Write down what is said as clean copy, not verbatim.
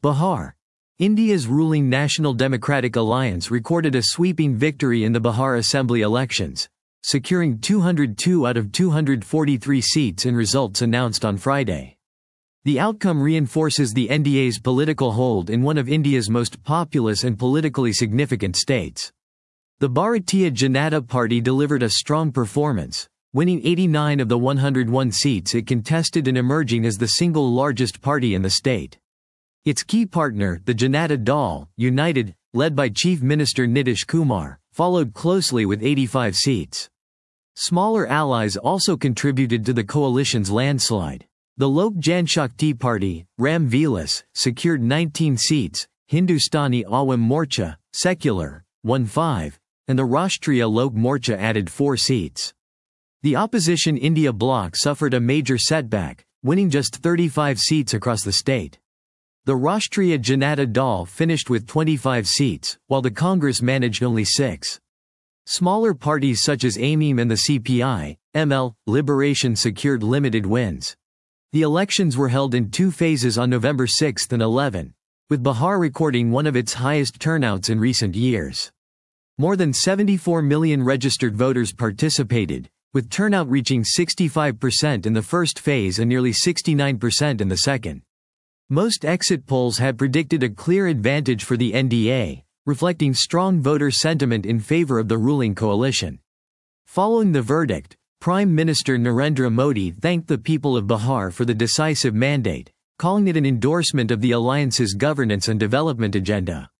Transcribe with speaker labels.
Speaker 1: Bihar. India's ruling National Democratic Alliance recorded a sweeping victory in the Bihar Assembly elections, securing 202 out of 243 seats in results announced on Friday. The outcome reinforces the NDA's political hold in one of India's most populous and politically significant states. The Bharatiya Janata Party delivered a strong performance, winning 89 of the 101 seats it contested and emerging as the single largest party in the state. Its key partner, the Janata Dal United, led by Chief Minister Nitish Kumar, followed closely with 85 seats. Smaller allies also contributed to the coalition's landslide. The Lok Janshakti Party, Ram Vilas, secured 19 seats, Hindustani Awam Morcha, secular, won 5, and the Rashtriya Lok Morcha added 4 seats. The opposition India bloc suffered a major setback, winning just 35 seats across the state. The Rashtriya Janata Dal finished with 25 seats, while the Congress managed only 6. Smaller parties such as AMIM and the CPI, ML, Liberation secured limited wins. The elections were held in 2 phases on November 6 and 11, with Bihar recording one of its highest turnouts in recent years. More than 74 million registered voters participated, with turnout reaching 65% in the first phase and nearly 69% in the second. Most exit polls had predicted a clear advantage for the NDA, reflecting strong voter sentiment in favor of the ruling coalition. Following the verdict, Prime Minister Narendra Modi thanked the people of Bihar for the decisive mandate, calling it an endorsement of the alliance's governance and development agenda.